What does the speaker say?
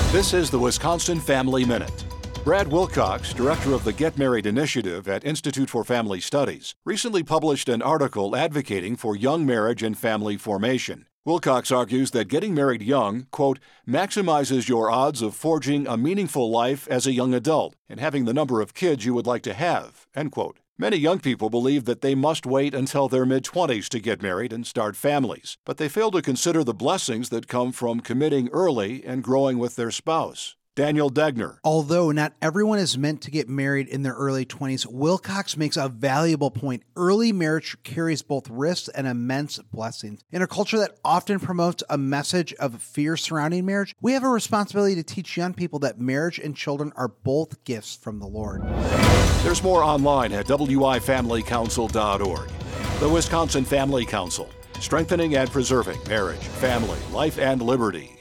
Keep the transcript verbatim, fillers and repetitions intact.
This is the Wisconsin Family Minute. Brad Wilcox, director of the Get Married Initiative at Institute for Family Studies, recently published an article advocating for young marriage and family formation. Wilcox argues that getting married young, quote, maximizes your odds of forging a meaningful life as a young adult and having the number of kids you would like to have, end quote. Many young people believe that they must wait until their mid-twenties to get married and start families, but they fail to consider the blessings that come from committing early and growing with their spouse. Daniel Degner. Although not everyone is meant to get married in their early twenties, Wilcox makes a valuable point. Early marriage carries both risks and immense blessings. In a culture that often promotes a message of fear surrounding marriage, we have a responsibility to teach young people that marriage and children are both gifts from the Lord. There's more online at w i family council dot org. The Wisconsin Family Council, strengthening and preserving marriage, family, life, and liberty.